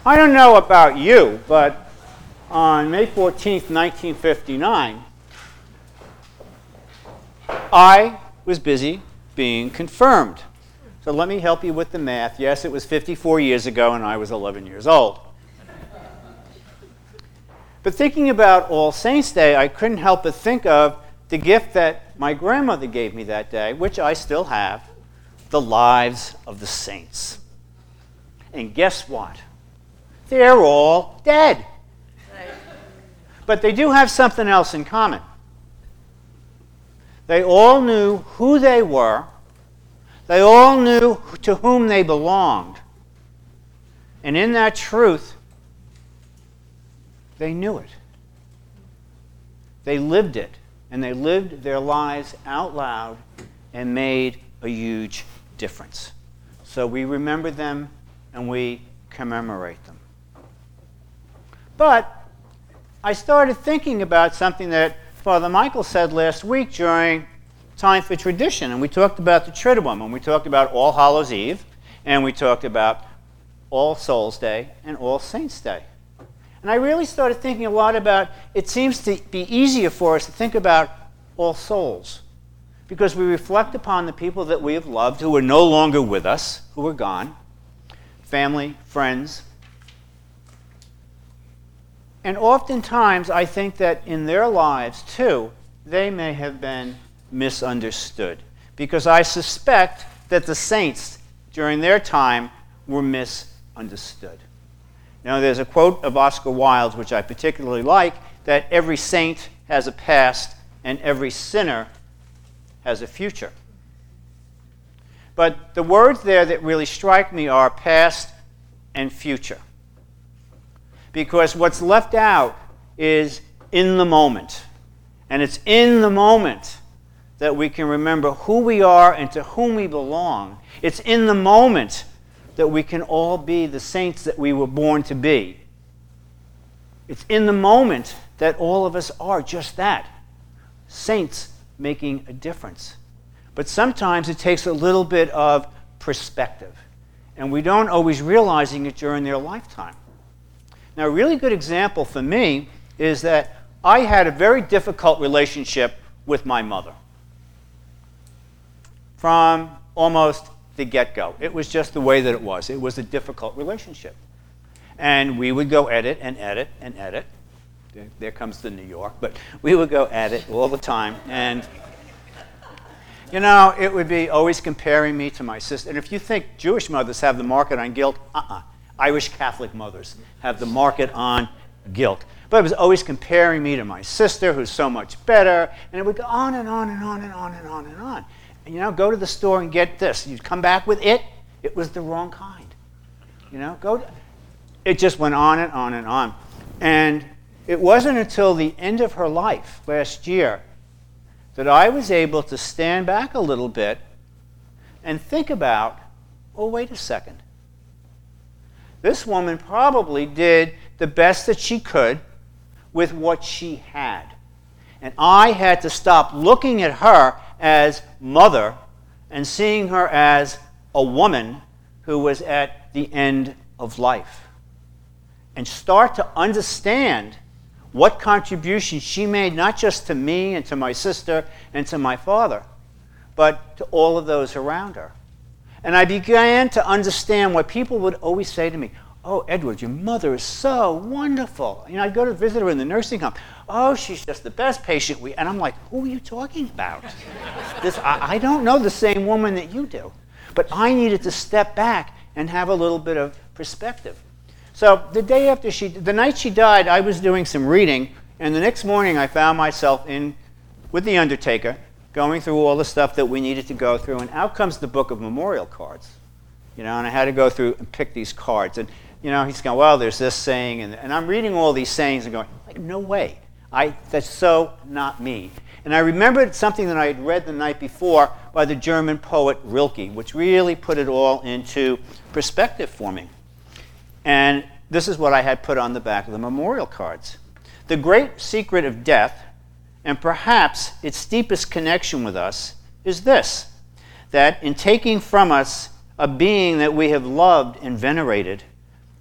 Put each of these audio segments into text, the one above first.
I don't know about you, but on May 14th, 1959, I was busy being confirmed. So let me help you with the math. Yes, it was 54 years ago, and I was 11 years old. But thinking about All Saints' Day, I couldn't help but think of the gift that my grandmother gave me that day, which I still have, the lives of the saints. And guess what? They're all dead. But they do have something else in common. They all knew who they were. They all knew to whom they belonged. And in that truth, they knew it. They lived it. And they lived their lives out loud and made a huge difference. So we remember them and we commemorate them. But I started thinking about something that Father Michael said last week during Time for Tradition. And we talked about the Triduum, and we talked about All Hallows Eve, and we talked about All Souls Day and All Saints Day. And I really started thinking a lot about, it seems to be easier for us to think about All Souls, because we reflect upon the people that we have loved who are no longer with us, who are gone, family, friends. And oftentimes, I think that in their lives, too, they may have been misunderstood. Because I suspect that the saints, during their time, were misunderstood. Now, there's a quote of Oscar Wilde's, which I particularly like, that every saint has a past and every sinner has a future. But the words there that really strike me are past and future. Because what's left out is in the moment. And it's in the moment that we can remember who we are and to whom we belong. It's in the moment that we can all be the saints that we were born to be. It's in the moment that all of us are just that, saints making a difference. But sometimes it takes a little bit of perspective, and we don't always realizing it during their lifetime. Now, a really good example for me is that I had a very difficult relationship with my mother from almost the get-go. It was just the way that it was. It was a difficult relationship. And we would go edit and edit and edit. There comes the New York. But we would go at it all the time. And, you know, it would be always comparing me to my sister. And if you think Jewish mothers have the market on guilt, Irish Catholic mothers have the market on guilt. But it was always comparing me to my sister, who's so much better. And it would go on and on and on and on and on and on. And, you know, go to the store and get this. You'd come back with it. It was the wrong kind. You know, it just went on and on and on. And it wasn't until the end of her life last year that I was able to stand back a little bit and think about, oh, wait a second. This woman probably did the best that she could with what she had. And I had to stop looking at her as mother and seeing her as a woman who was at the end of life. And start to understand what contribution she made, not just to me and to my sister and to my father, but to all of those around her. And I began to understand what people would always say to me. Oh, Edward, your mother is so wonderful. You know, I'd go to visit her in the nursing home. Oh, she's just the best patient and I'm like, who are you talking about? I don't know the same woman that you do. But I needed to step back and have a little bit of perspective. So the night she died, I was doing some reading, and the next morning I found myself in with the undertaker, going through all the stuff that we needed to go through, and out comes the book of memorial cards. You know, and I had to go through and pick these cards. And, you know, he's going, well, there's this saying, and I'm reading all these sayings and going, like, no way. That's so not me. And I remembered something that I had read the night before by the German poet Rilke, which really put it all into perspective for me. And this is what I had put on the back of the memorial cards. The great secret of death, and perhaps its deepest connection with us, is this, that in taking from us a being that we have loved and venerated,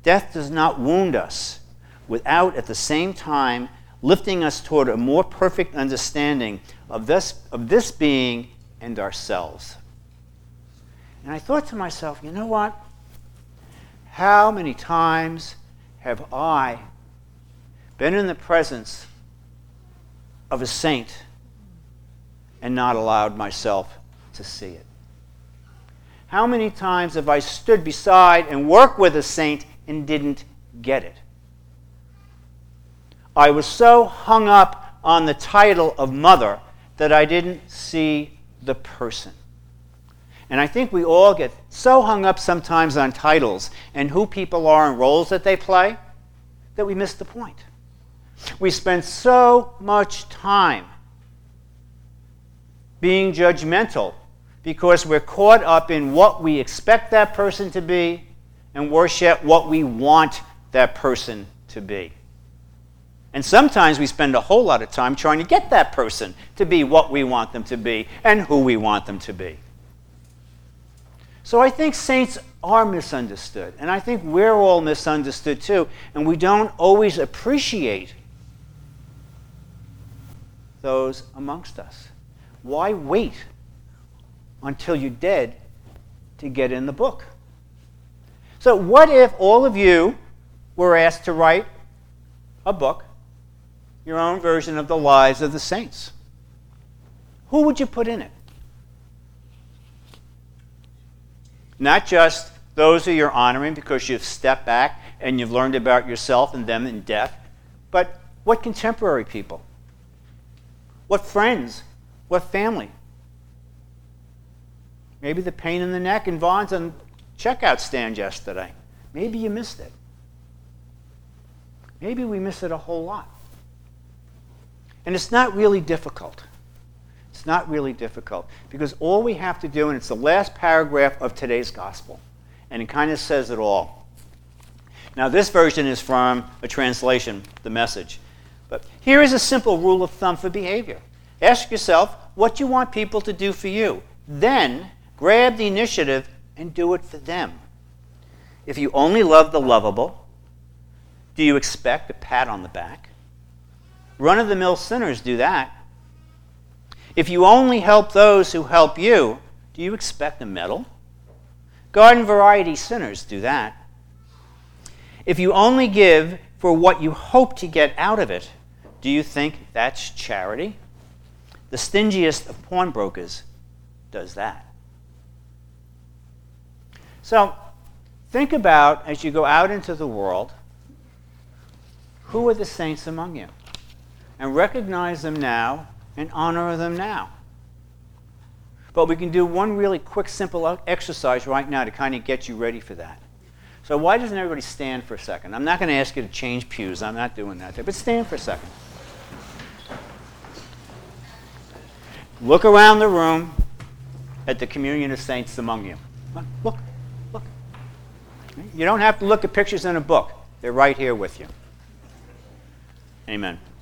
Death does not wound us without at the same time lifting us toward a more perfect understanding of this being and ourselves. And I thought to myself, you know what? How many times have I been in the presence of a saint and not allowed myself to see it? How many times have I stood beside and worked with a saint and didn't get it? I was so hung up on the title of mother that I didn't see the person. And I think we all get so hung up sometimes on titles and who people are and roles that they play that we miss the point. We spend so much time being judgmental because we're caught up in what we expect that person to be and worse yet, what we want that person to be. And sometimes we spend a whole lot of time trying to get that person to be what we want them to be and who we want them to be. So I think saints are misunderstood, and I think we're all misunderstood too, and we don't always appreciate those amongst us. Why wait until you're dead to get in the book? So what if all of you were asked to write a book, your own version of the lives of the saints? Who would you put in it? Not just those who you're honoring because you've stepped back and you've learned about yourself and them in death, but what contemporary people? What friends? What family? Maybe the pain in the neck in Vaughn's on checkout stand yesterday. Maybe you missed it. Maybe we miss it a whole lot. And it's not really difficult. It's not really difficult because all we have to do, and it's the last paragraph of today's gospel, and it kind of says it all. Now, this version is from a translation, The Message. But here is a simple rule of thumb for behavior. Ask yourself what you want people to do for you. Then grab the initiative and do it for them. If you only love the lovable, do you expect a pat on the back? Run-of-the-mill sinners do that. If you only help those who help you, do you expect a medal? Garden variety sinners do that. If you only give for what you hope to get out of it, do you think that's charity? The stingiest of pawnbrokers does that. So think about, as you go out into the world, who are the saints among you? And recognize them now and honor them now. But we can do one really quick, simple exercise right now to kind of get you ready for that. So why doesn't everybody stand for a second? I'm not going to ask you to change pews. I'm not doing that. But stand for a second. Look around the room at the communion of saints among you. Look. You don't have to look at pictures in a book. They're right here with you. Amen.